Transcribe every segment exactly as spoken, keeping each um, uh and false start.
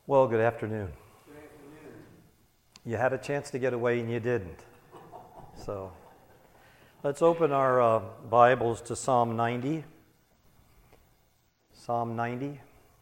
Well, good afternoon. Good afternoon. You had a chance to get away and you didn't. So let's open our uh, Bibles to Psalm ninety. Psalm ninety.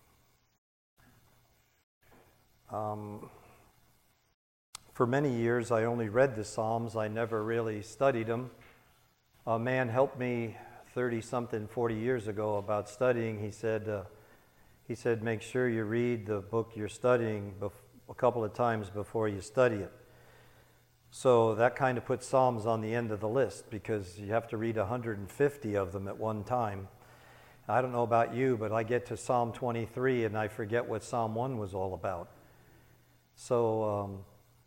Um, for many years, I only read the Psalms. I never really studied them. A man helped me thirty-something, forty years ago about studying. He said, uh, he said, make sure you read the book you're studying bef- a couple of times before you study it. So that kind of puts Psalms on the end of the list because you have to read one hundred fifty of them at one time. I don't know about you, but I get to Psalm twenty-three and I forget what Psalm one was all about. So, um,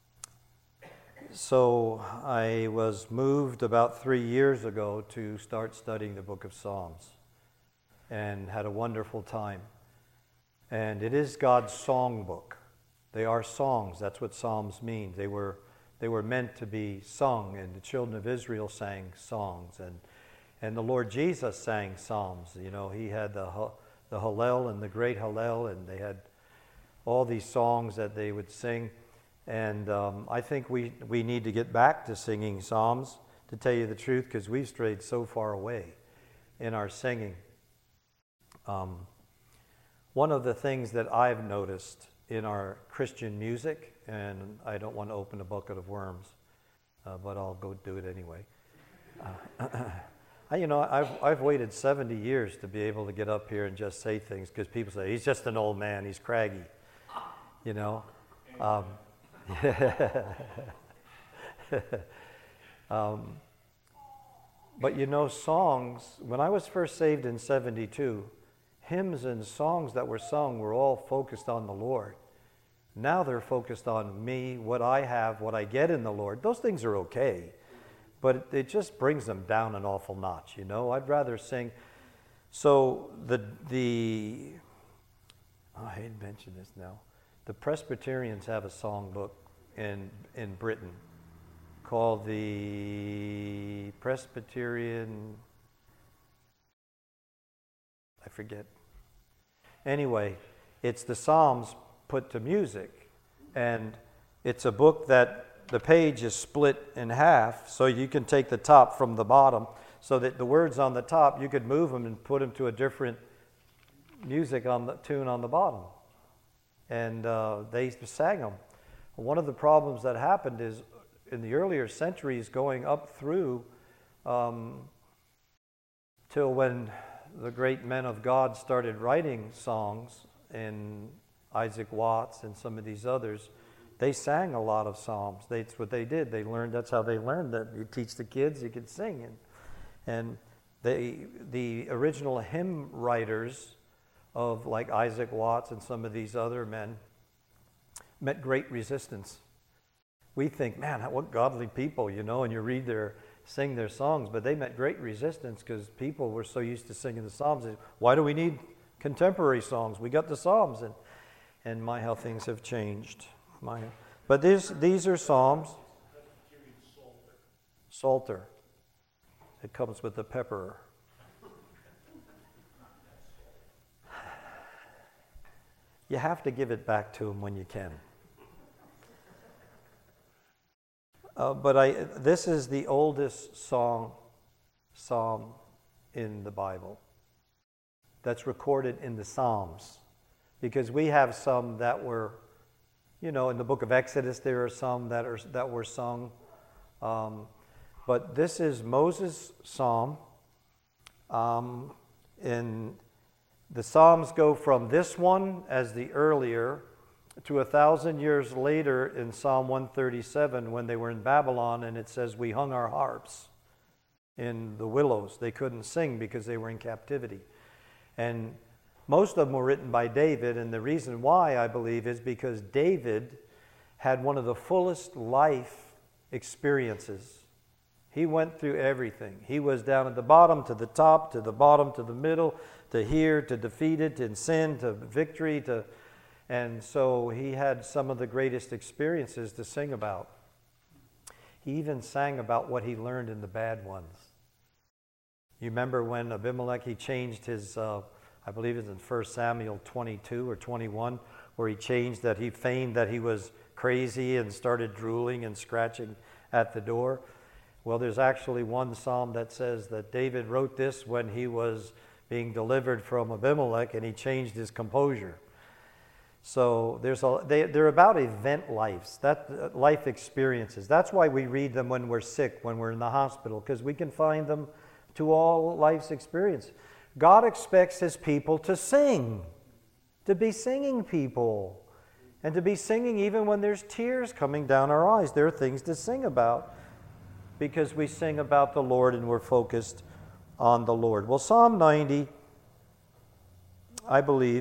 so I was moved about three years ago to start studying the book of Psalms and had a wonderful time. And it is God's songbook. They are songs. That's what Psalms mean. They were they were meant to be sung, and the children of Israel sang songs, and and the Lord Jesus sang psalms. You know, he had the the Hallel and the great Hallel, and they had all these songs that they would sing. And um, I think we we need to get back to singing psalms, to tell you the truth, because we've strayed so far away in our singing. Um, one of the things that I've noticed in our Christian music, and I don't want to open a bucket of worms, uh, but I'll go do it anyway. Uh, I, you know, I've I've waited seventy years to be able to get up here and just say things, because people say, he's just an old man, he's craggy, you know. Um, um, but you know, songs, when I was first saved in seventy-two, hymns and songs that were sung were all focused on the Lord. Now they're focused on me, what I have, what I get in the Lord. Those things are okay, but it, it just brings them down an awful notch, you know. I'd rather sing. So the, the oh, I hate to mention this now. The Presbyterians have a songbook in, in Britain called the Presbyterian, I forget. Anyway, it's the Psalms put to music, and it's a book that the page is split in half, so you can take the top from the bottom, so that the words on the top, you could move them and put them to a different music on the tune on the bottom. And uh, they sang them. One of the problems that happened is in the earlier centuries, going up through um, till when the great men of God started writing songs, and Isaac Watts and some of these others, they sang a lot of psalms. That's what they did. They learned, that's how they learned that. You teach the kids, you could sing. And, and they, the original hymn writers of like Isaac Watts and some of these other men met great resistance. We think, man, what godly people, you know, and you read their, sing their songs, but they met great resistance because people were so used to singing the Psalms. Why do we need contemporary songs? We got the Psalms, and and my how things have changed. My, but these these are Psalms. Psalter. It comes with the pepper. You have to give it back to him when you can. Uh, but I, this is the oldest song, psalm in the Bible that's recorded in the Psalms. Because we have some that were, you know, in the book of Exodus, there are some that are that were sung. Um, but this is Moses' psalm. Um, in the Psalms go from this one as the earlier to a thousand years later in Psalm one thirty-seven when they were in Babylon, and it says, we hung our harps in the willows. They couldn't sing because they were in captivity. And most of them were written by David, and the reason why, I believe, is because David had one of the fullest life experiences. He went through everything. He was down at the bottom to the top, to the bottom to the middle, to here, to defeated, to sin, to victory, to... And so he had some of the greatest experiences to sing about. He even sang about what he learned in the bad ones. You remember when Abimelech, he changed his, uh, I believe it's in First Samuel twenty-two or twenty-one, where he changed that he feigned that he was crazy and started drooling and scratching at the door. Well, there's actually one psalm that says that David wrote this when he was being delivered from Abimelech and he changed his composure. So there's a, they, they're about event lives, that life experiences. That's why we read them when we're sick, when we're in the hospital, because we can find them to all life's experience. God expects his people to sing, to be singing people, and to be singing even when there's tears coming down our eyes. There are things to sing about because we sing about the Lord and we're focused on the Lord. Well, Psalm ninety, I believe,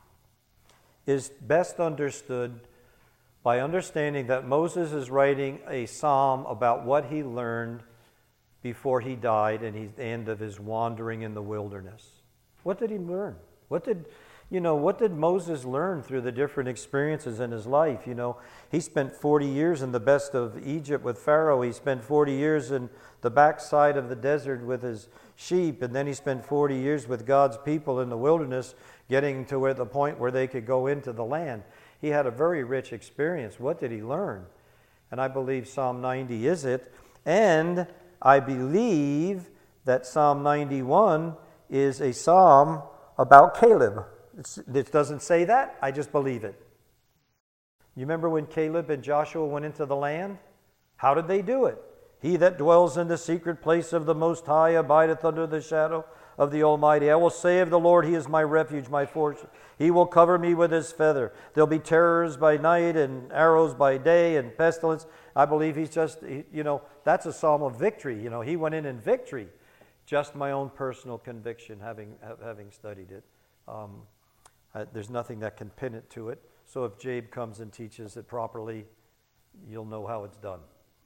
is best understood by understanding that Moses is writing a psalm about what he learned before he died and the end of his wandering in the wilderness. What did he learn? What did, you know, what did Moses learn through the different experiences in his life? You know, he spent forty years in the best of Egypt with Pharaoh. He spent forty years in the backside of the desert with his sheep, and then he spent forty years with God's people in the wilderness, getting to where the point where they could go into the land. He had a very rich experience. What did he learn? And I believe Psalm ninety is it. And I believe that Psalm ninety-one is a psalm about Caleb. It's, it doesn't say that. I just believe it. You remember when Caleb and Joshua went into the land? How did they do it? He that dwells in the secret place of the Most High abideth under the shadow of the Almighty. I will say of the Lord, he is my refuge, my fortress. He will cover me with his feather. There'll be terrors by night and arrows by day and pestilence. I believe he's just, you know, that's a psalm of victory. You know, he went in in victory. Just my own personal conviction, having having studied it. Um, uh, there's nothing that can pin it to it. So if Jabe comes and teaches it properly, you'll know how it's done.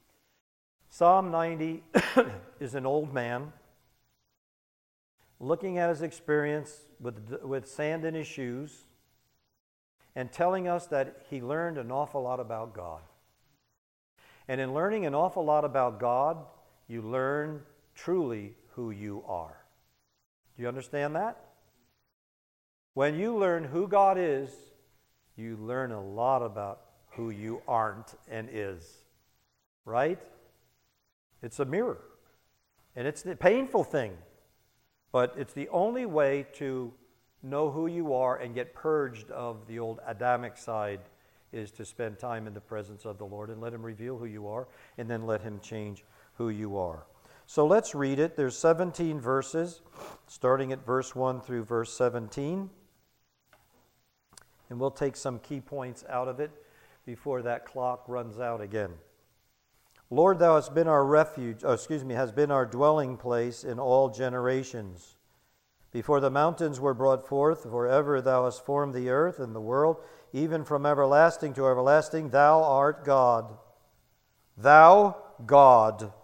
Psalm ninety is an old man looking at his experience with, with sand in his shoes and telling us that he learned an awful lot about God. And in learning an awful lot about God, you learn truly who you are. Do you understand that? When you learn who God is, you learn a lot about who you aren't and is. Right? It's a mirror. And it's the painful thing. But it's the only way to know who you are and get purged of the old Adamic side is to spend time in the presence of the Lord and let him reveal who you are and then let him change who you are. So let's read it. There's seventeen verses, starting at verse one through verse seventeen. And we'll take some key points out of it before that clock runs out again. Lord, thou hast been our refuge, oh, excuse me, has been our dwelling place in all generations. Before the mountains were brought forth, forever thou hast formed the earth and the world, even from everlasting to everlasting, thou art God. Thou God.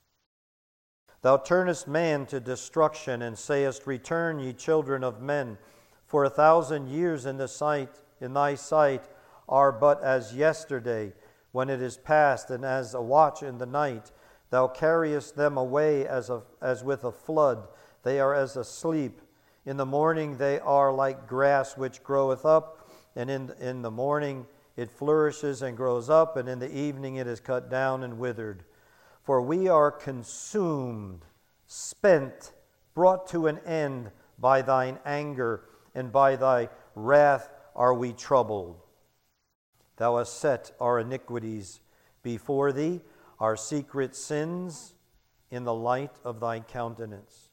Thou turnest man to destruction, and sayest, Return, ye children of men. For a thousand years in the sight, in thy sight are but as yesterday, when it is past, and as a watch in the night. Thou carriest them away as, a, as with a flood. They are as asleep. In the morning they are like grass which groweth up, and in, in the morning it flourishes and grows up, and in the evening it is cut down and withered. For we are consumed, spent, brought to an end by thine anger, and by thy wrath are we troubled. Thou hast set our iniquities before thee, our secret sins in the light of thy countenance.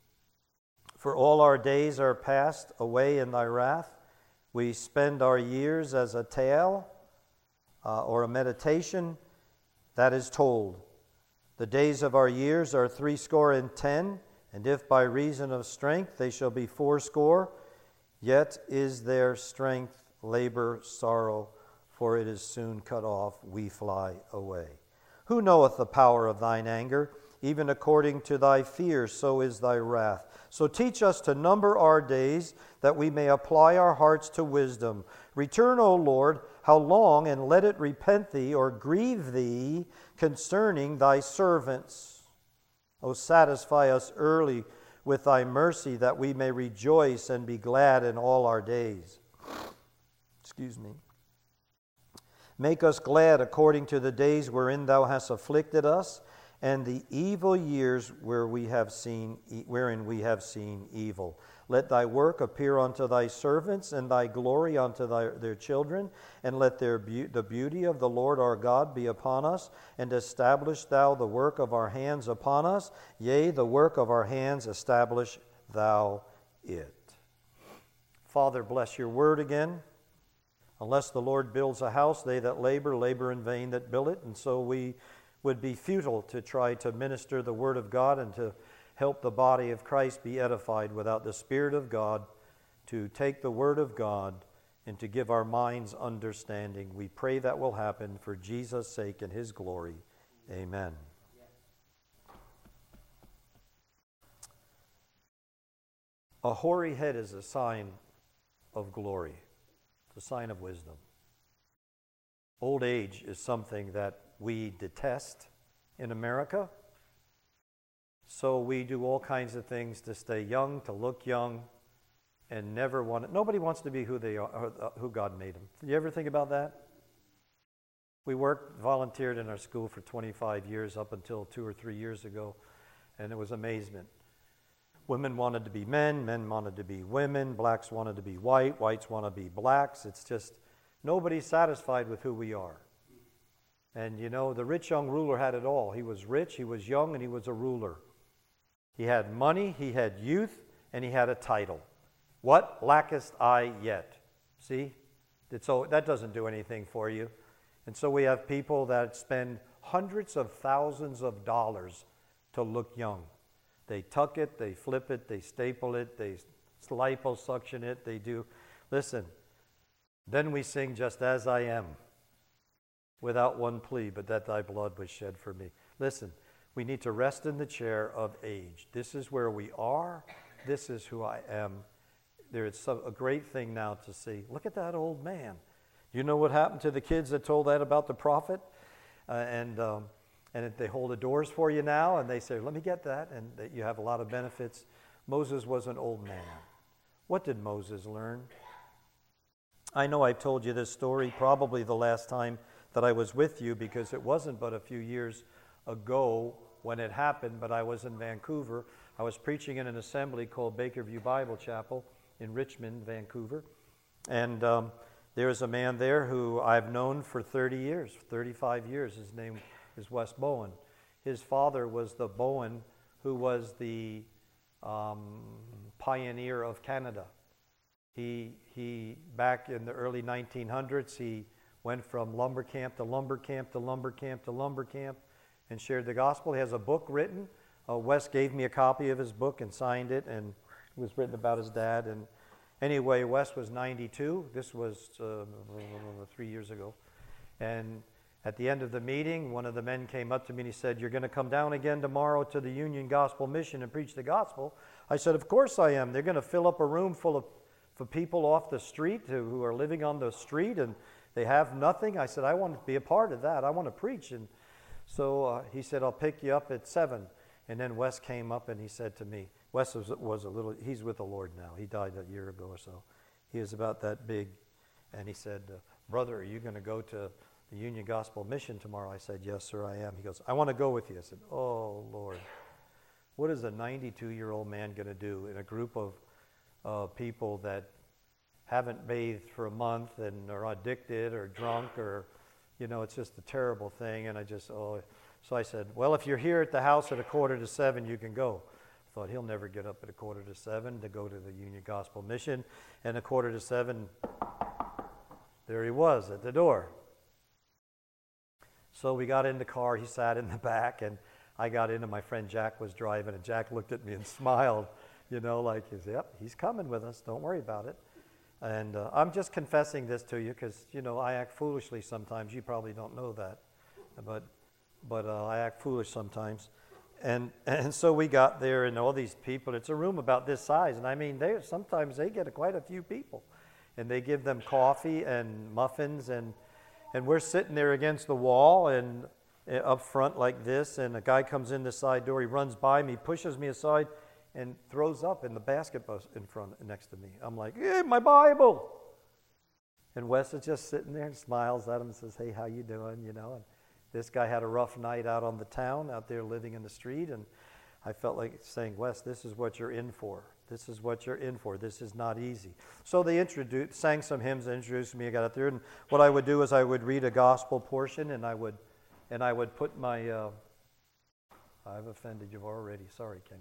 For all our days are passed away in thy wrath. We spend our years as a tale uh, or a meditation that is told. The days of our years are threescore and ten, and if by reason of strength they shall be fourscore, yet is their strength labor, sorrow, for it is soon cut off, we fly away. Who knoweth the power of thine anger? Even according to thy fear, so is thy wrath. So teach us to number our days, that we may apply our hearts to wisdom. Return, O Lord, how long, and let it repent thee or grieve thee concerning thy servants. O satisfy us early with thy mercy, that we may rejoice and be glad in all our days. It's Excuse me. Make us glad according to the days wherein thou hast afflicted us, and the evil years where we have seen, wherein we have seen evil. Let thy work appear unto thy servants, and thy glory unto thy, their children, and let their be- the beauty of the Lord our God be upon us, and establish thou the work of our hands upon us. Yea, the work of our hands establish thou it. Father, bless your word again. Unless the Lord builds a house, they that labor, labor in vain that build it. And so we would be futile to try to minister the word of God and to help the body of Christ be edified without the Spirit of God to take the word of God and to give our minds understanding. We pray that will happen for Jesus' sake and his glory. Amen. A hoary head is a sign of glory. It's a sign of wisdom. Old age is something that we detest in America. So we do all kinds of things to stay young, to look young, and never want to, nobody wants to be who they are, who God made them. Did you ever think about that? We worked, volunteered in our school for twenty-five years up until two or three years ago, and it was amazement. Women wanted to be men, men wanted to be women, blacks wanted to be white, whites want to be blacks. It's just, nobody's satisfied with who we are. And you know, the rich young ruler had it all. He was rich, he was young, and he was a ruler. He had money, he had youth, and he had a title. What lackest I yet? See? So that doesn't do anything for you. And so we have people that spend hundreds of thousands of dollars to look young. They tuck it, they flip it, they staple it, they liposuction it, they do. Listen, then we sing just as I am, without one plea, but that thy blood was shed for me. Listen, we need to rest in the chair of age. This is where we are. This is who I am. There is some, a great thing now to see. Look at that old man. You know what happened to the kids that told that about the prophet? Uh, and um, and they hold the doors for you now, and they say, let me get that, and that you have a lot of benefits. Moses was an old man. What did Moses learn? I know I've told you this story probably the last time that I was with you, because it wasn't but a few years ago when it happened, but I was in Vancouver. I was preaching in an assembly called Bakerview Bible Chapel in Richmond, Vancouver. And um, there is a man there who I've known for thirty years, thirty-five years. His name is Wes Bowen. His father was the Bowen who was the um, pioneer of Canada. He, he, back in the early nineteen hundreds, he went from lumber camp to lumber camp to lumber camp to lumber camp and shared the gospel. He has a book written. Uh, Wes gave me a copy of his book and signed it, and it was written about his dad. And anyway, Wes was ninety-two. This was uh, three years ago. And at the end of the meeting, one of the men came up to me and he said, you're going to come down again tomorrow to the Union Gospel Mission and preach the gospel? I said, of course I am. They're going to fill up a room full of for people off the street who, who are living on the street and they have nothing. I said, I want to be a part of that. I want to preach. And so uh, he said, I'll pick you up at seven. And then Wes came up and he said to me, Wes was, was a little, he's with the Lord now. He died a year ago or so. He was about that big. And he said, uh, brother, are you going to go to the Union Gospel Mission tomorrow? I said, yes, sir, I am. He goes, I want to go with you. I said, oh, Lord. What is a ninety-two-year-old man going to do in a group of uh, people that haven't bathed for a month and are addicted or drunk or, you know, it's just a terrible thing. And I just, oh, so I said, well, if you're here at the house at a quarter to seven, you can go. I thought, he'll never get up at a quarter to seven to go to the Union Gospel Mission. And a quarter to seven, there he was at the door. So we got in the car, he sat in the back, and I got in, and my friend Jack was driving, and Jack looked at me and smiled, you know, like, yep, he's coming with us, don't worry about it. And uh, I'm just confessing this to you because, you know, I act foolishly sometimes. You probably don't know that, but but uh, I act foolish sometimes. And and so we got there, and all these people, it's a room about this size, and I mean, they sometimes they get a, quite a few people, and they give them coffee and muffins, and and we're sitting there against the wall and uh, up front like this, and a guy comes in the side door, he runs by me, pushes me aside, and throws up in the basket in front next to me. I'm like, hey, my Bible. And Wes is just sitting there and smiles at him and says, hey, how you doing, you know? And this guy had a rough night out on the town, out there living in the street, and I felt like saying, Wes, this is what you're in for. This is what you're in for. This is not easy. So they introduced, sang some hymns, introduced me. I got out there, and what I would do is I would read a gospel portion, and I would, and I would put my. Uh, I've offended you already. Sorry, Ken.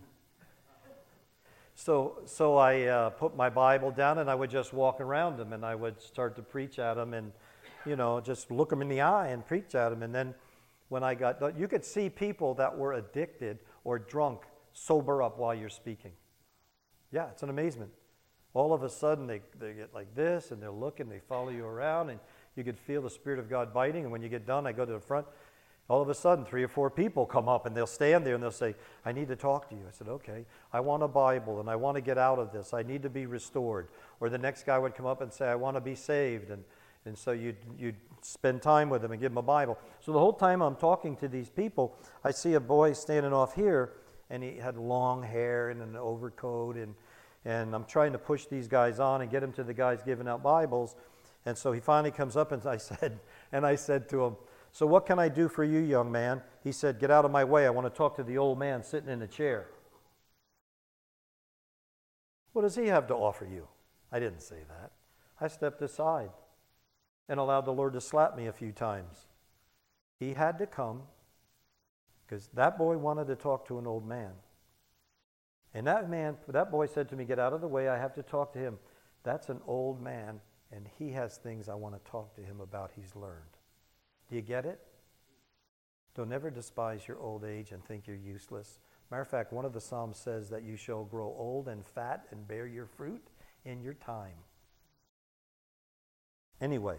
So, so I uh, put my Bible down, and I would just walk around them, and I would start to preach at them, and you know, just look them in the eye and preach at them. And then, when I got done, you could see people that were addicted or drunk sober up while you're speaking. Yeah, it's an amazement. All of a sudden, they, they get like this, and they're looking, they follow you around, and you could feel the Spirit of God biting. And when you get done, I go to the front. All of a sudden, three or four people come up, and they'll stand there, and they'll say, I need to talk to you. I said, okay, I want a Bible, and I want to get out of this. I need to be restored. Or the next guy would come up and say, I want to be saved. And, and so you'd, you'd spend time with them and give them a Bible. So the whole time I'm talking to these people, I see a boy standing off here, and he had long hair and an overcoat, and, and I'm trying to push these guys on and get them to the guys giving out Bibles. And so he finally comes up, and I said, and I said to him, so what can I do for you, young man? He said, get out of my way. I want to talk to the old man sitting in the chair. What does he have to offer you? I didn't say that. I stepped aside and allowed the Lord to slap me a few times. He had to come because that boy wanted to talk to an old man. And that man, that boy said to me, get out of the way. I have to talk to him. That's an old man, and he has things I want to talk to him about he's learned. Do you get it? Don't ever despise your old age and think you're useless. Matter of fact, one of the Psalms says that you shall grow old and fat and bear your fruit in your time. Anyway,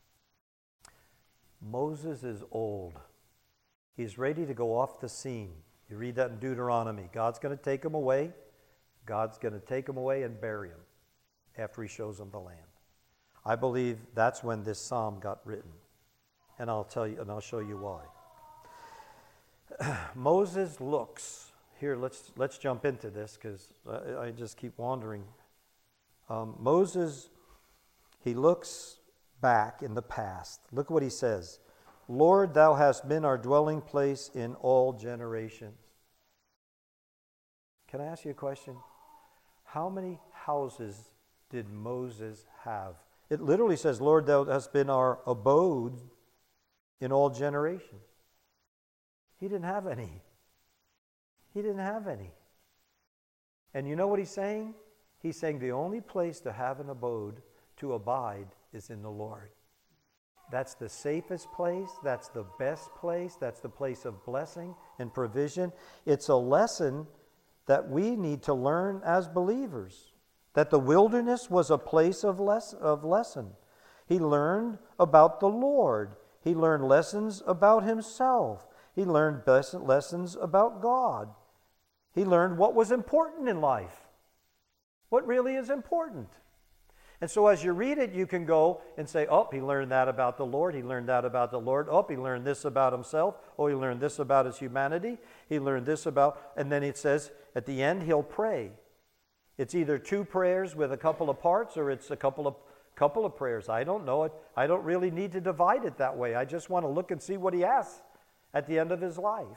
Moses is old. He's ready to go off the scene. You read that in Deuteronomy. God's going to take him away. God's going to take him away and bury him after he shows him the land. I believe that's when this psalm got written. And I'll tell you, and I'll show you why. Moses looks here. Let's let's jump into this because I, I just keep wandering. Um, Moses, he looks back in the past. Look what he says: "Lord, thou hast been our dwelling place in all generations." Can I ask you a question? How many houses did Moses have? It literally says, "Lord, thou hast been our abode in all generations." He didn't have any. He didn't have any. And you know what he's saying? He's saying the only place to have an abode, to abide, is in the Lord. That's the safest place. That's the best place. That's the place of blessing and provision. It's a lesson that we need to learn as believers. That the wilderness was a place of, less, of lesson. He learned about the Lord. He learned lessons about himself. He learned lessons about God. He learned what was important in life. What really is important. And so as you read it, you can go and say, oh, he learned that about the Lord. He learned that about the Lord. Oh, he learned this about himself. Oh, he learned this about his humanity. He learned this about, and then it says at the end, he'll pray. It's either two prayers with a couple of parts, or it's a couple of couple of prayers. I don't know it. I don't really need to divide it that way. I just want to look and see what he asks at the end of his life.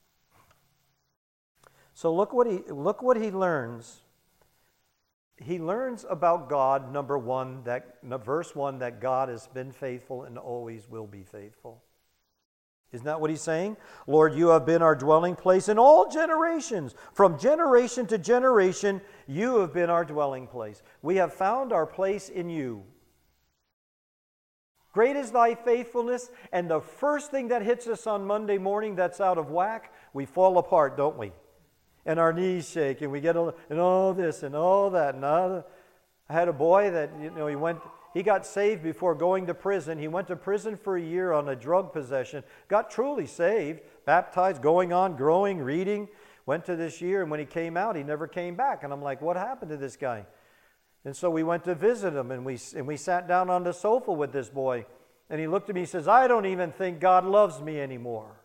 So look what he look what he learns. He learns about God, number one, that verse one, that God has been faithful and always will be faithful. Isn't that what he's saying? Lord, you have been our dwelling place in all generations. From generation to generation, you have been our dwelling place. We have found our place in you. Great is thy faithfulness, and the first thing that hits us on Monday morning that's out of whack, we fall apart, don't we? And our knees shake, and we get a, and all this and all that. And all, I had a boy that, you know, he went... He got saved before going to prison. He went to prison for a year on a drug possession. Got truly saved, baptized, going on, growing, reading. Went to this year, and when he came out, he never came back. And I'm like, what happened to this guy? And so we went to visit him, and we, and we sat down on the sofa with this boy. And he looked at me and says, I don't even think God loves me anymore.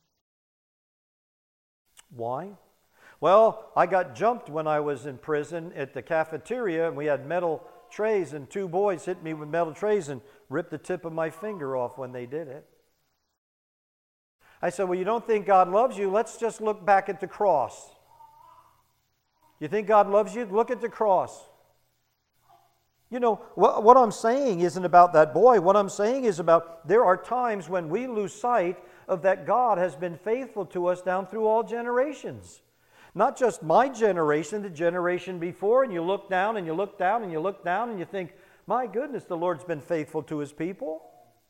Why? Well, I got jumped when I was in prison at the cafeteria, and we had metal trays, and two boys hit me with metal trays and ripped the tip of my finger off when they did it. I said, well, you don't think God loves you? Let's just look back at the cross. You think God loves you? Look at the cross. You know, what, what I'm saying isn't about that boy. What I'm saying is about there are times when we lose sight of that God has been faithful to us down through all generations. Not just my generation, the generation before, and you look down and you look down and you look down and you think, my goodness, the Lord's been faithful to His people.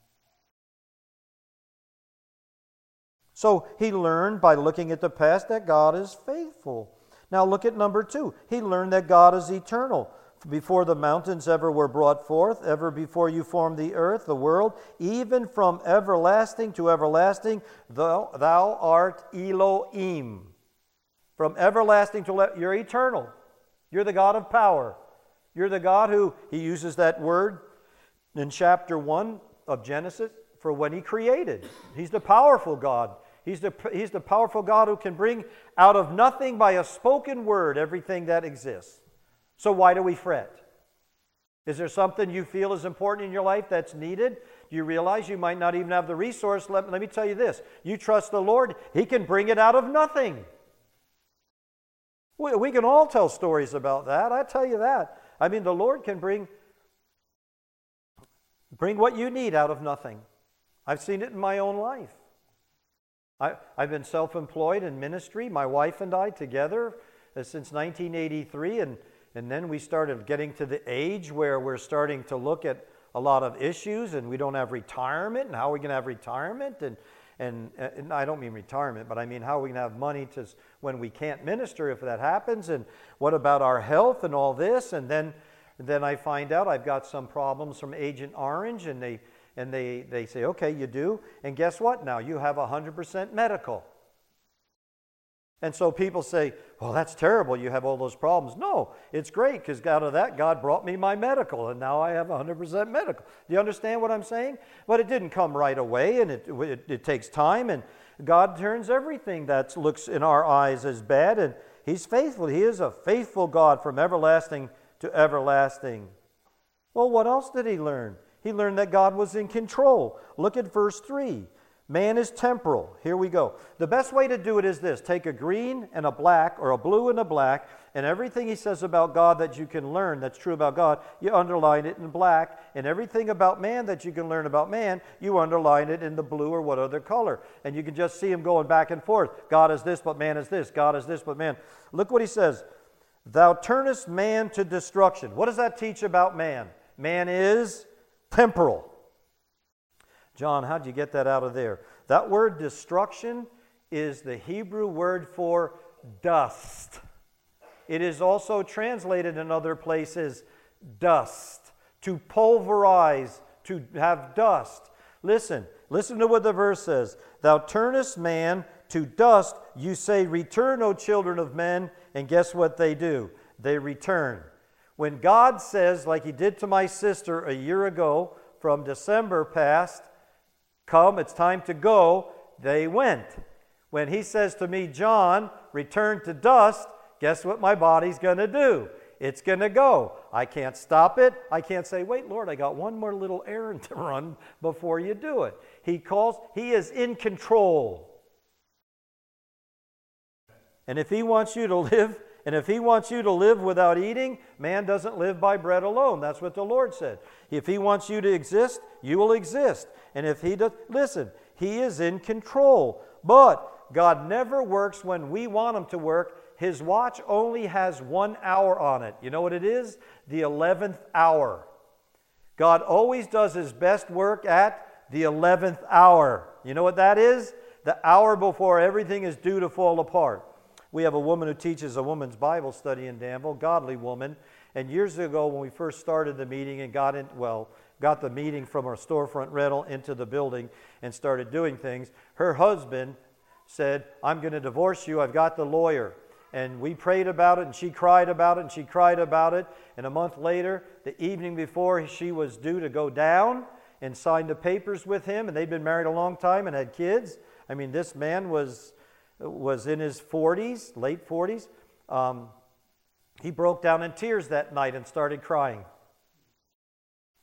So he learned by looking at the past that God is faithful. Now look at number two. He learned that God is eternal. Before the mountains ever were brought forth, ever before you formed the earth, the world, even from everlasting to everlasting, thou, thou art Elohim. From everlasting to, le- you're eternal. You're the God of power. You're the God who, he uses that word in chapter one of Genesis for when he created. He's the powerful God. He's the, he's the powerful God who can bring out of nothing by a spoken word everything that exists. So why do we fret? Is there something you feel is important in your life that's needed? Do you realize you might not even have the resource? Let, let me tell you this. You trust the Lord, He can bring it out of nothing. We, we can all tell stories about that. I tell you that. I mean, the Lord can bring, bring what you need out of nothing. I've seen it in my own life. I, I've been self-employed in ministry, my wife and I together, uh, since nineteen eighty-three, and, and then we started getting to the age where we're starting to look at a lot of issues, and we don't have retirement, and how are we going to have retirement? And, and, and I don't mean retirement, but I mean how are we going to have money to when we can't minister if that happens, and what about our health and all this? And then, then I find out I've got some problems from Agent Orange, and they And they, they say, okay, you do. And guess what now? You have one hundred percent medical. And so people say, well, that's terrible. You have all those problems. No, it's great because out of that, God brought me my medical. And now I have one hundred percent medical. Do you understand what I'm saying? But it didn't come right away, and it, it, it takes time. And God turns everything that looks in our eyes as bad. And He's faithful. He is a faithful God from everlasting to everlasting. Well, what else did he learn? He learned that God was in control. Look at verse three. Man is temporal. Here we go. The best way to do it is this. Take a green and a black, or a blue and a black, and everything he says about God that you can learn that's true about God, you underline it in black. And everything about man that you can learn about man, you underline it in the blue or what other color. And you can just see him going back and forth. God is this, but man is this. God is this, but man. Look what he says. Thou turnest man to destruction. What does that teach about man? Man is temporal. John, how'd you get that out of there? That word destruction is the Hebrew word for dust. It is also translated in other places dust, to pulverize, to have dust. Listen, listen to what the verse says. Thou turnest man to dust, you say, return, O children of men, and guess what they do? They return. When God says, like He did to my sister a year ago, from December past, come, it's time to go, they went. When He says to me, John, return to dust, guess what my body's going to do? It's going to go. I can't stop it. I can't say, wait, Lord, I got one more little errand to run before you do it. He calls, He is in control. And if He wants you to live, and if He wants you to live without eating, man doesn't live by bread alone. That's what the Lord said. If He wants you to exist, you will exist. And if He does, listen, He is in control. But God never works when we want Him to work. His watch only has one hour on it. You know what it is? The eleventh hour. God always does His best work at the eleventh hour. You know what that is? The hour before everything is due to fall apart. We have a woman who teaches a woman's Bible study in Danville, godly woman. And years ago when we first started the meeting and got in, well, got the meeting from our storefront rental into the building and started doing things, her husband said, I'm going to divorce you. I've got the lawyer. And we prayed about it, and she cried about it, and she cried about it. And a month later, the evening before she was due to go down and sign the papers with him, and they'd been married a long time and had kids. I mean, this man was... was in his forties, late forties. Um, he broke down in tears that night and started crying.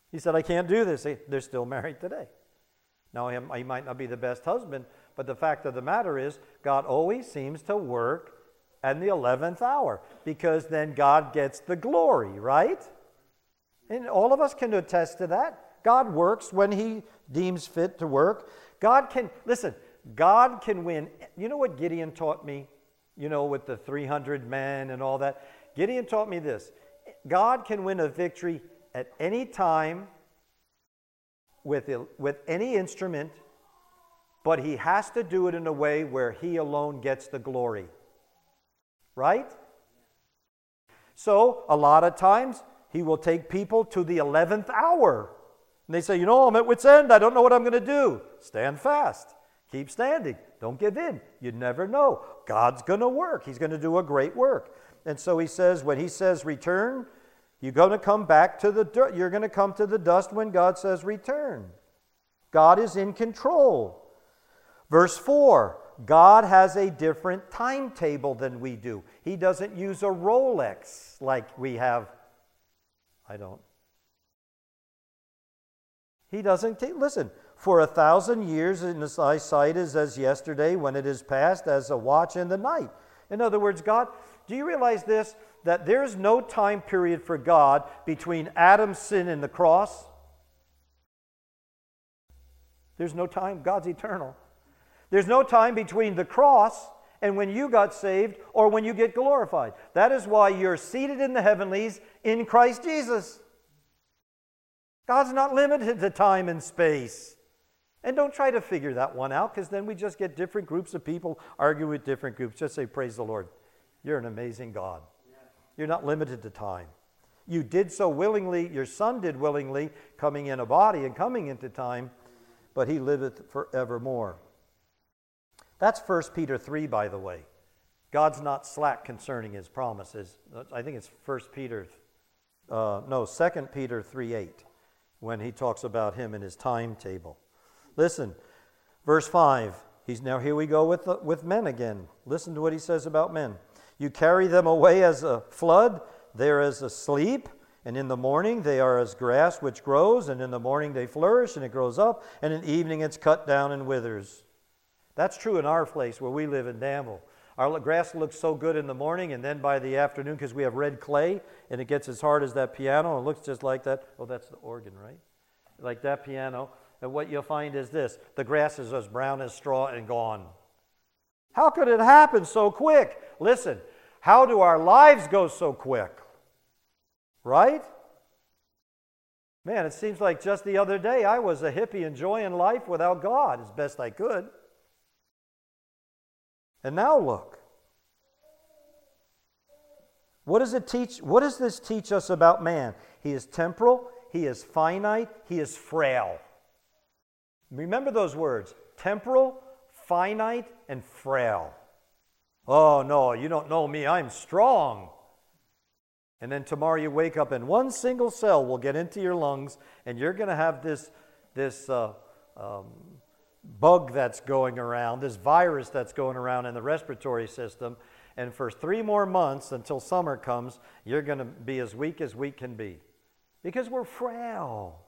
He said, I can't do this. They're still married today. Now, he might not be the best husband, but the fact of the matter is, God always seems to work at the eleventh hour, because then God gets the glory, right? And all of us can attest to that. God works when he deems fit to work. God can, listen, God can win. You know what Gideon taught me? You know, with the three hundred men and all that. Gideon taught me this. God can win a victory at any time with, with any instrument, but he has to do it in a way where he alone gets the glory. Right? So, a lot of times, he will take people to the eleventh hour. And they say, you know, I'm at wit's end. I don't know what I'm going to do. Stand fast. Keep standing. Don't give in. You never know. God's going to work. He's going to do a great work. And so he says, when he says return, you're going to come back to the dirt. You're going to come to the dust when God says return. God is in control. Verse four, God has a different timetable than we do. He doesn't use a Rolex like we have. I don't. He doesn't take, listen, for a thousand years in thy sight is as yesterday, when it is past as a watch in the night. In other words, God, do you realize this? That there's no time period for God between Adam's sin and the cross. There's no time. God's eternal. There's no time between the cross and when you got saved or when you get glorified. That is why you're seated in the heavenlies in Christ Jesus. God's not limited to time and space. And don't try to figure that one out, because then we just get different groups of people arguing with different groups. Just say, praise the Lord. You're an amazing God. You're not limited to time. You did so willingly. Your Son did willingly, coming in a body and coming into time, but he liveth forevermore. That's First Peter three, by the way. God's not slack concerning his promises. I think it's First Peter, uh, no, Second Peter three eight, when he talks about him and his timetable. Listen, verse five. He's now here we go with the, with men again. Listen to what he says about men. You carry them away as a flood, they are as asleep, and in the morning they are as grass which grows, and in the morning they flourish and it grows up, and in the evening it's cut down and withers. That's true in our place where we live in Danville. Our grass looks so good in the morning, and then by the afternoon, because we have red clay, and it gets as hard as that piano, and it looks just like that. Oh, that's the organ, right? Like that piano. And what you'll find is this. The grass is as brown as straw and gone. How could it happen so quick? Listen, how do our lives go so quick? Right? Man, it seems like just the other day I was a hippie enjoying life without God as best I could. And now look. What does it teach? What does this teach us about man? He is temporal, he is finite, he is frail. Remember those words, temporal, finite, and frail. Oh, no, you don't know me, I'm strong. And then tomorrow you wake up and one single cell will get into your lungs, and you're going to have this, this uh, um, bug that's going around, this virus that's going around in the respiratory system, and for three more months until summer comes, you're going to be as weak as weak can be. Because we're frail.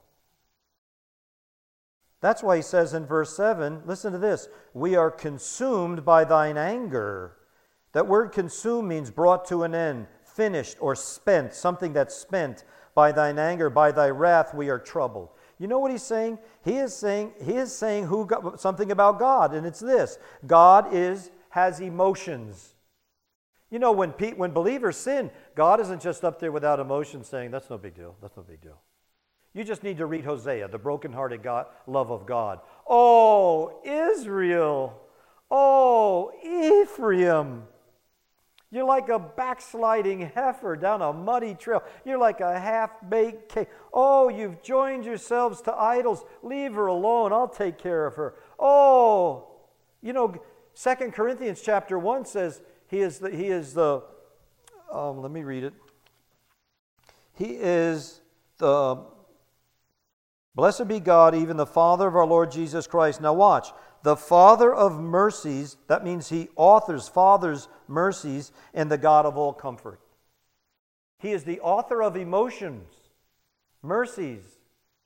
That's why he says in verse seven, listen to this, we are consumed by thine anger. That word consume means brought to an end, finished or spent, something that's spent. By thine anger, by thy wrath, we are troubled. You know what he's saying? He is saying he is saying who got, something about God, and it's this: God is has emotions. You know, when Pete, when believers sin, God isn't just up there without emotion, saying that's no big deal. That's no big deal. You just need to read Hosea, the brokenhearted God, love of God. Oh, Israel! Oh, Ephraim! You're like a backsliding heifer down a muddy trail. You're like a half-baked cake. Oh, you've joined yourselves to idols. Leave her alone. I'll take care of her. Oh, you know, Second Corinthians chapter one says he is the, he is the, um, let me read it. He is the, blessed be God, even the Father of our Lord Jesus Christ. Now watch. The Father of mercies, that means he authors, fathers mercies, and the God of all comfort. He is the author of emotions, mercies,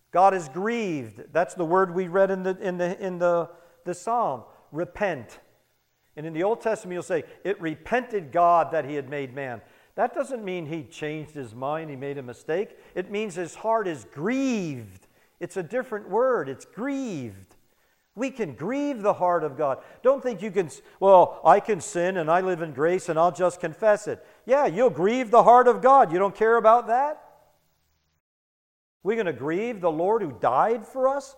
God is grieved. That's the word we read in the, in the, in the, the psalm. Repent. And in the Old Testament you'll say, it repented God that he had made man. That doesn't mean he changed his mind, he made a mistake. It means his heart is grieved. It's a different word. It's grieved. We can grieve the heart of God. Don't think you can, well, I can sin and I live in grace and I'll just confess it. Yeah, you'll grieve the heart of God. You don't care about that? We're going to grieve the Lord who died for us?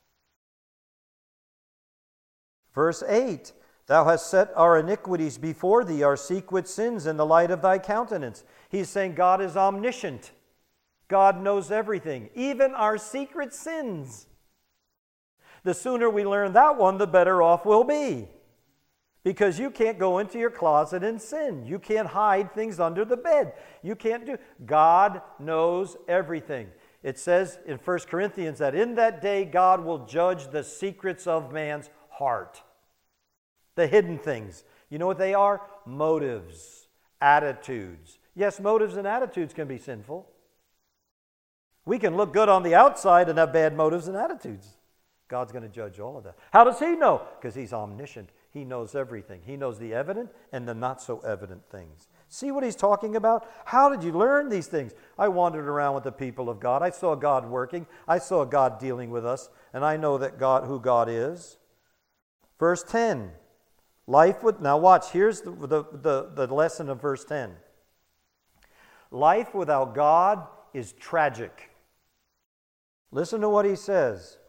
Verse eight, thou hast set our iniquities before thee, our secret sins in the light of thy countenance. He's saying God is omniscient. God knows everything, even our secret sins. The sooner we learn that one, the better off we'll be. Because you can't go into your closet and sin. You can't hide things under the bed. You can't do. God knows everything. It says in First Corinthians that in that day God will judge the secrets of man's heart. The hidden things. You know what they are? Motives, attitudes. Yes, motives and attitudes can be sinful. We can look good on the outside and have bad motives and attitudes. God's going to judge all of that. How does he know? Because he's omniscient. He knows everything. He knows the evident and the not so evident things. See what he's talking about? How did you learn these things? I wandered around with the people of God. I saw God working. I saw God dealing with us. And I know that God, who God is. Verse ten. Life with, now watch, here's the, the, the, the lesson of verse ten. Life without God is tragic. Listen to what he says.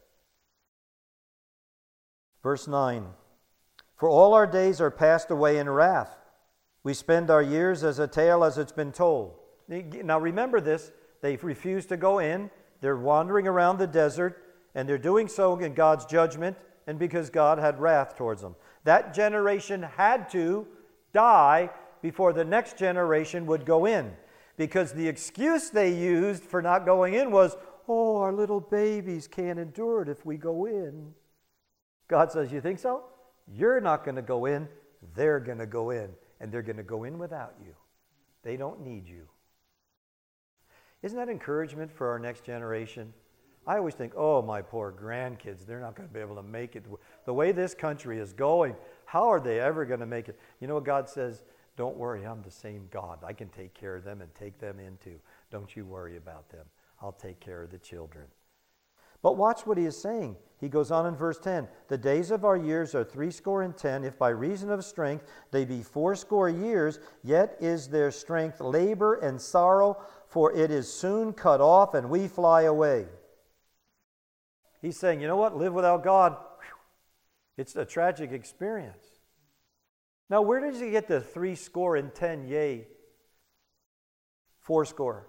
Verse nine. For all our days are passed away in wrath. We spend our years as a tale as it's been told. Now remember this. They refuse to go in. They're wandering around the desert. And they're doing so in God's judgment. And because God had wrath towards them. That generation had to die before the next generation would go in. Because the excuse they used for not going in was, oh, our little babies can't endure it if we go in. God says, you think so? You're not going to go in. They're going to go in. And they're going to go in without you. They don't need you. Isn't that encouragement for our next generation? I always think, oh, my poor grandkids, they're not going to be able to make it. The way this country is going, how are they ever going to make it? You know what God says? Don't worry, I'm the same God. I can take care of them and take them in too. Don't you worry about them. I'll take care of the children. But watch what he is saying. He goes on in verse ten. The days of our years are threescore and ten. If by reason of strength they be fourscore years, yet is their strength labor and sorrow, for it is soon cut off and we fly away. He's saying, you know what? Live without God, whew, it's a tragic experience. Now, where does he get the three score and ten, yea, four score?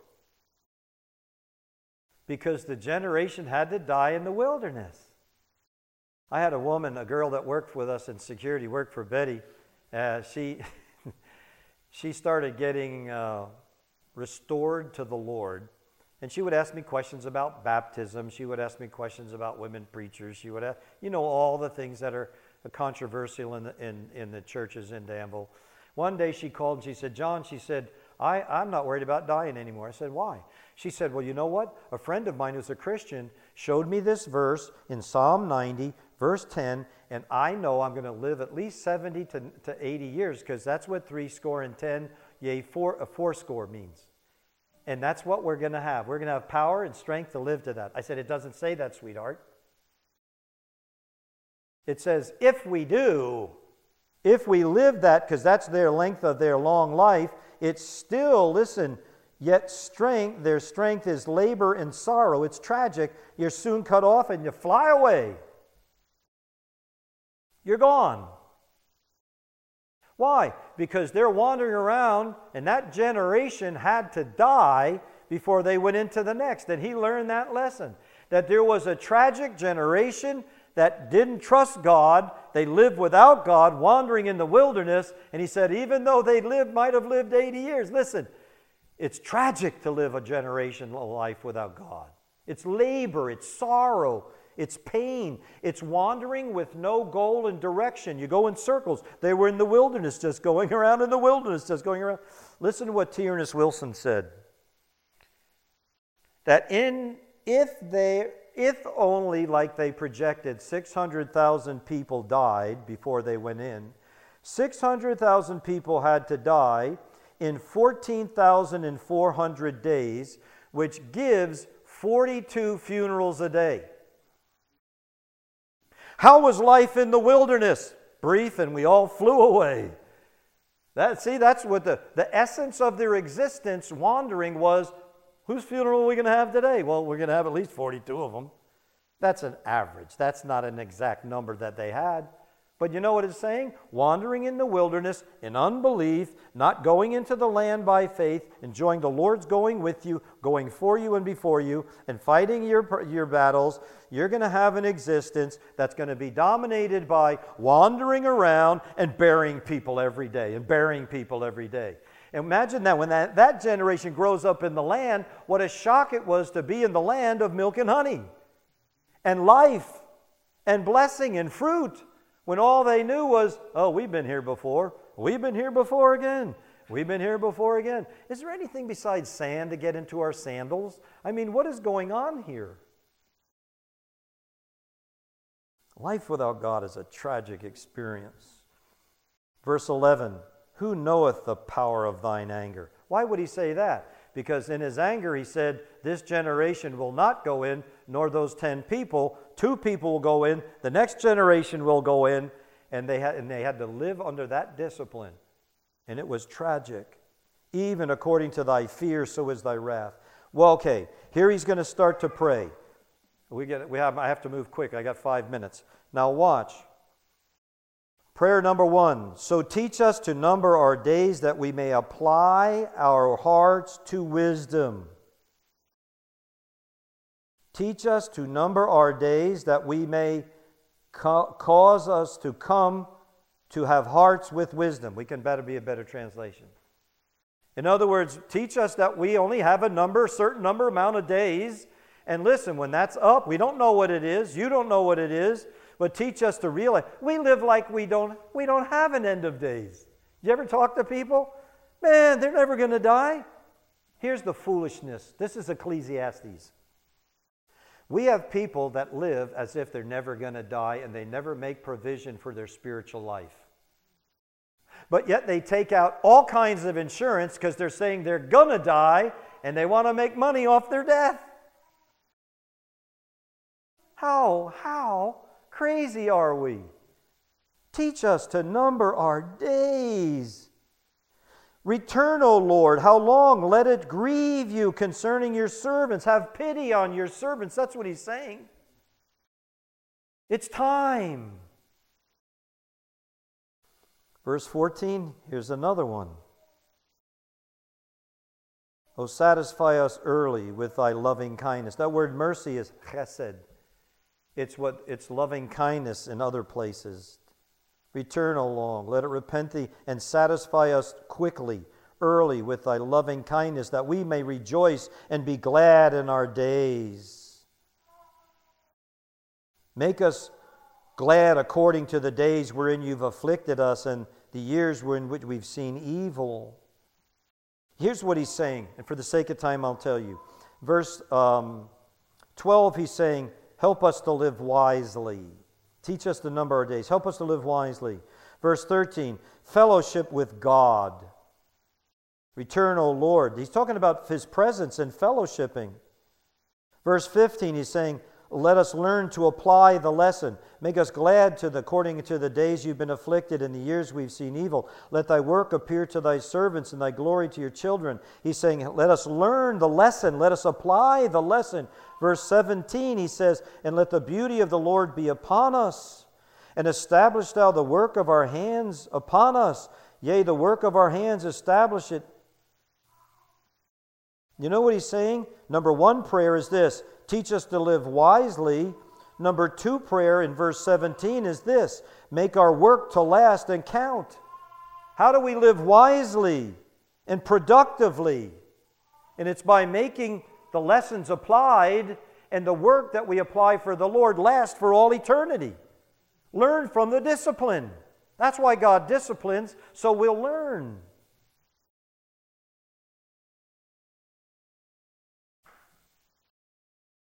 Because the generation had to die in the wilderness. I had a woman, a girl that worked with us in security, worked for Betty. Uh, she, she started getting uh, restored to the Lord. And she would ask me questions about baptism. She would ask me questions about women preachers. She would ask, you know, all the things that are controversial in the, in, in the churches in Danville. One day she called and she said, John, she said, I, I'm not worried about dying anymore. I said, why? She said, well, you know what? A friend of mine who's a Christian showed me this verse in Psalm ninety, verse ten, and I know I'm going to live at least seventy to, to eighty years because that's what three score and ten, yea, four, a four score means. And that's what we're going to have. We're going to have power and strength to live to that. I said, it doesn't say that, sweetheart. It says, if we do, if we live that, because that's their length of their long life, it's still, listen, yet strength, their strength is labor and sorrow. It's tragic. You're soon cut off and you fly away. You're gone. Why? Because they're wandering around, and that generation had to die before they went into the next. And he learned that lesson, that there was a tragic generation that didn't trust God. They lived without God, wandering in the wilderness. And he said, even though they lived, might have lived eighty years, listen, it's tragic to live a generation life without God. It's labor, it's sorrow, it's pain. It's wandering with no goal and direction. You go in circles. They were in the wilderness, just going around in the wilderness, just going around. Listen to what T. Ernest Wilson said. That in if they if only, like they projected, six hundred thousand people died before they went in, six hundred thousand people had to die in fourteen thousand four hundred days, which gives forty-two funerals a day. How was life in the wilderness? Brief, and we all flew away. That, see, that's what the, the essence of their existence wandering was. Whose funeral are we going to have today? Well, we're going to have at least forty-two of them. That's an average. That's not an exact number that they had. But you know what it's saying? Wandering in the wilderness in unbelief, not going into the land by faith, enjoying the Lord's going with you, going for you and before you, and fighting your, your battles. You're going to have an existence that's going to be dominated by wandering around and burying people every day, and burying people every day. Imagine that when that, that generation grows up in the land, what a shock it was to be in the land of milk and honey, and life, and blessing, and fruit. When all they knew was, oh, we've been here before. We've been here before again. We've been here before again. Is there anything besides sand to get into our sandals? I mean, what is going on here? Life without God is a tragic experience. Verse eleven, who knoweth the power of thine anger? Why would he say that? Because in his anger he said, this generation will not go in, nor those ten people. Two people will go in, the next generation will go in, and they had, and they had to live under that discipline. And it was tragic. Even according to thy fear, so is thy wrath. Well, okay, here he's going to start to pray. We get, we have, I have to move quick. I got five minutes. Now watch. Prayer number one. So teach us to number our days that we may apply our hearts to wisdom. Teach us to number our days that we may ca- cause us to come to have hearts with wisdom. We can better be a better translation. In other words, teach us that we only have a number, certain number amount of days. And listen, when that's up, we don't know what it is. You don't know what it is. But teach us to realize we live like we don't, we don't have an end of days. You ever talk to people? Man, they're never going to die. Here's the foolishness. This is Ecclesiastes. We have people that live as if they're never going to die, and they never make provision for their spiritual life. But yet they take out all kinds of insurance because they're saying they're going to die, and they want to make money off their death. How, how crazy are we? Teach us to number our days. Return, O Lord, how long? Let it grieve you concerning your servants. Have pity on your servants. That's what he's saying. It's time. Verse fourteen, here's another one. O satisfy us early with thy loving kindness. That word mercy is chesed. It's what it's loving kindness in other places. Return, O long, let it repent thee, and satisfy us quickly, early, with thy loving kindness, that we may rejoice and be glad in our days. Make us glad according to the days wherein you've afflicted us, and the years wherein which we've seen evil. Here's what he's saying, and for the sake of time, I'll tell you. Verse um, twelve, he's saying, help us to live wisely. Teach us to number our days. Help us to live wisely. Verse thirteen, fellowship with God. Return, O Lord. He's talking about his presence and fellowshipping. Verse fifteen, he's saying, let us learn to apply the lesson. Make us glad to the, according to the days you've been afflicted and the years we've seen evil. Let thy work appear to thy servants and thy glory to your children. He's saying, let us learn the lesson. Let us apply the lesson. Verse seventeen, he says, and let the beauty of the Lord be upon us, and establish thou the work of our hands upon us. Yea, the work of our hands, establish it. You know what he's saying? Number one prayer is this: teach us to live wisely. Number two prayer in verse seventeen is this: make our work to last and count. How do we live wisely and productively? And it's by making the lessons applied and the work that we apply for the Lord last for all eternity. Learn from the discipline. That's why God disciplines, so we'll learn.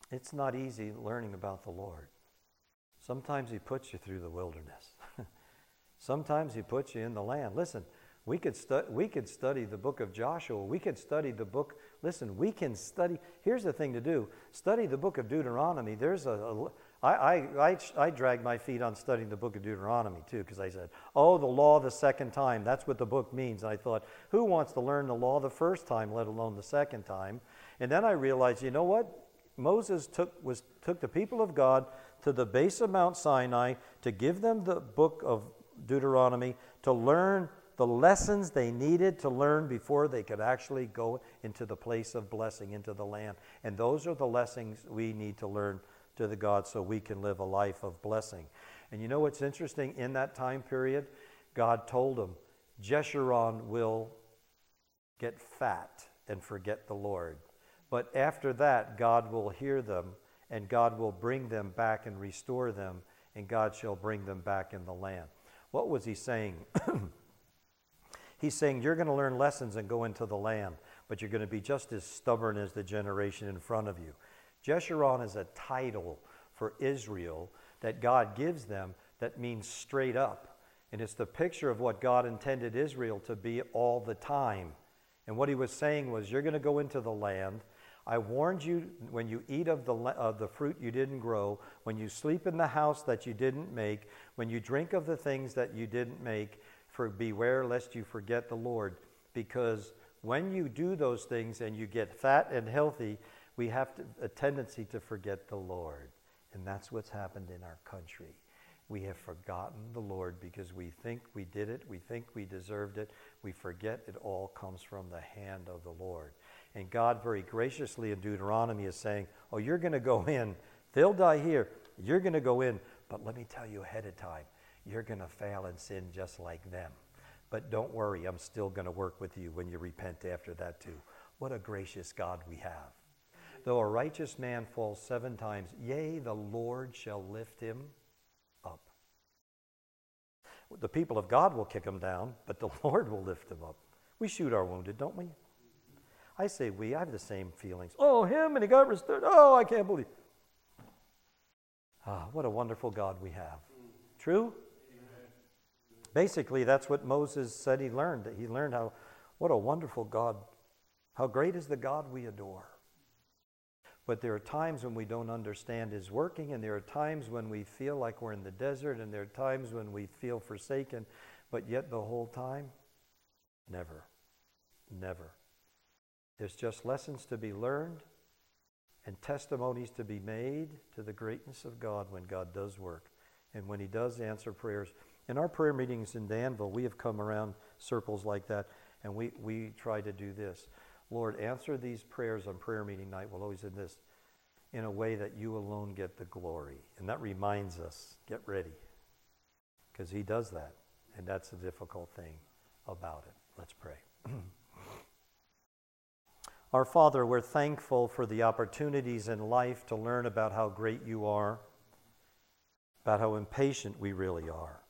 It's not easy learning about the Lord. Sometimes he puts you through the wilderness. Sometimes he puts you in the land. Listen, we could, stu- we could study the book of Joshua. We could study the book. Listen, we can study. Here's the thing to do. Study the book of Deuteronomy. There's a, a I, I, I, I dragged my feet on studying the book of Deuteronomy too, because I said, oh, the law the second time. That's what the book means. And I thought, who wants to learn the law the first time, let alone the second time? And then I realized, you know what? Moses took, was, took the people of God to the base of Mount Sinai to give them the book of Deuteronomy to learn the lessons they needed to learn before they could actually go into the place of blessing, into the land. And those are the lessons we need to learn to the God so we can live a life of blessing. And you know what's interesting? In that time period, God told them, Jeshurun will get fat and forget the Lord. But after that, God will hear them, and God will bring them back and restore them, and God shall bring them back in the land. What was he saying? He's saying you're going to learn lessons and go into the land, but you're going to be just as stubborn as the generation in front of you. Jeshurun is a title for Israel that God gives them that means straight up. And it's the picture of what God intended Israel to be all the time. And what he was saying was, you're going to go into the land. I warned you when you eat of the, of the fruit you didn't grow, when you sleep in the house that you didn't make, when you drink of the things that you didn't make, for beware lest you forget the Lord. Because when you do those things and you get fat and healthy, we have to, a tendency to forget the Lord. And that's what's happened in our country. We have forgotten the Lord because we think we did it. We think we deserved it. We forget it all comes from the hand of the Lord. And God very graciously in Deuteronomy is saying, oh, you're going to go in. They'll die here. You're going to go in. But let me tell you ahead of time, you're going to fail and sin just like them. But don't worry, I'm still going to work with you when you repent after that too. What a gracious God we have. Though a righteous man falls seven times, yea, the Lord shall lift him up. The people of God will kick him down, but the Lord will lift him up. We shoot our wounded, don't we? I say we, I have the same feelings. Oh, him, and he got restored. Oh, I can't believe. Ah, what a wonderful God we have. True? Amen. Basically, that's what Moses said he learned. He learned how, what a wonderful God, how great is the God we adore. But there are times when we don't understand his working, and there are times when we feel like we're in the desert, and there are times when we feel forsaken, but yet the whole time, never, never. There's just lessons to be learned and testimonies to be made to the greatness of God when God does work and when he does answer prayers. In our prayer meetings in Danville, we have come around circles like that, and we, we try to do this. Lord, answer these prayers on prayer meeting night. We'll always do this in a way that you alone get the glory. And that reminds us, get ready, because he does that, and that's the difficult thing about it. Let's pray. Our Father, we're thankful for the opportunities in life to learn about how great you are, about how impatient we really are.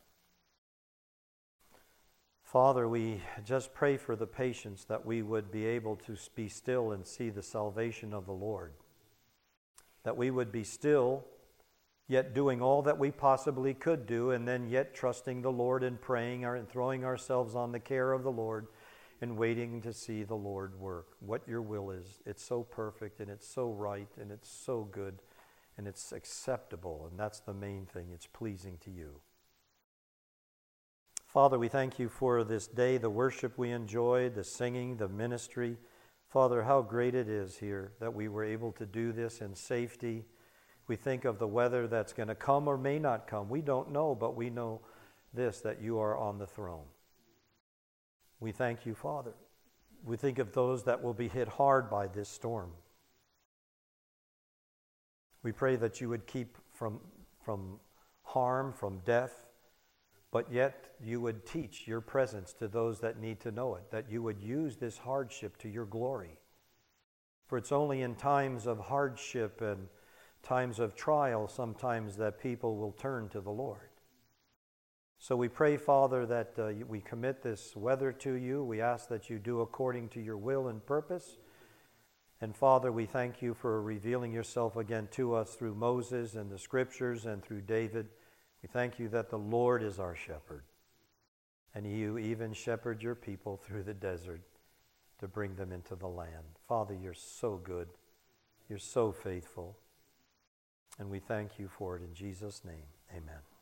Father, we just pray for the patience that we would be able to be still and see the salvation of the Lord, that we would be still, yet doing all that we possibly could do, and then yet trusting the Lord and praying and throwing ourselves on the care of the Lord, and waiting to see the Lord work. What your will is, it's so perfect, and it's so right, and it's so good, and it's acceptable, and that's the main thing. It's pleasing to you. Father, we thank you for this day, the worship we enjoyed, the singing, the ministry. Father, how great it is here that we were able to do this in safety. We think of the weather that's going to come or may not come. We don't know, but we know this, that you are on the throne. We thank you, Father. We think of those that will be hit hard by this storm. We pray that you would keep from, from harm, from death, but yet you would teach your presence to those that need to know it, that you would use this hardship to your glory. For it's only in times of hardship and times of trial sometimes that people will turn to the Lord. So we pray, Father, that uh, we commit this weather to you. We ask that you do according to your will and purpose. And Father, we thank you for revealing yourself again to us through Moses and the scriptures and through David. We thank you that the Lord is our shepherd, and you even shepherd your people through the desert to bring them into the land. Father, you're so good. You're so faithful. And we thank you for it in Jesus' name. Amen.